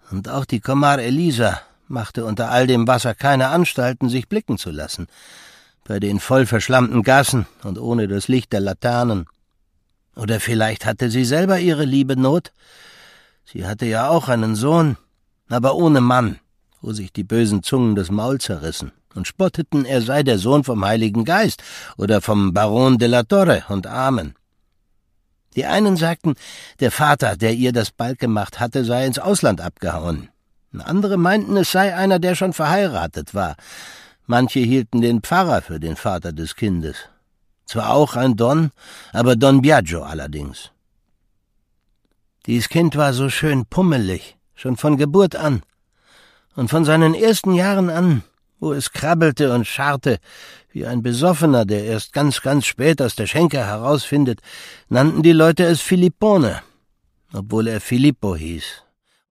Und auch die Comar Elisa machte unter all dem Wasser keine Anstalten, sich blicken zu lassen, bei den voll verschlammten Gassen und ohne das Licht der Laternen. Oder vielleicht hatte sie selber ihre liebe Not. Sie hatte ja auch einen Sohn, aber ohne Mann, wo sich die bösen Zungen das Maul zerrissen und spotteten, er sei der Sohn vom Heiligen Geist oder vom Baron de la Torre und Amen. Die einen sagten, der Vater, der ihr das Balg gemacht hatte, sei ins Ausland abgehauen. Andere meinten, es sei einer, der schon verheiratet war. Manche hielten den Pfarrer für den Vater des Kindes. Zwar auch ein Don, aber Don Biagio allerdings. Dies Kind war so schön pummelig, schon von Geburt an. Und von seinen ersten Jahren an, wo es krabbelte und scharrte, wie ein Besoffener, der erst ganz, ganz spät aus der Schenke herausfindet, nannten die Leute es Filippone, obwohl er Filippo hieß.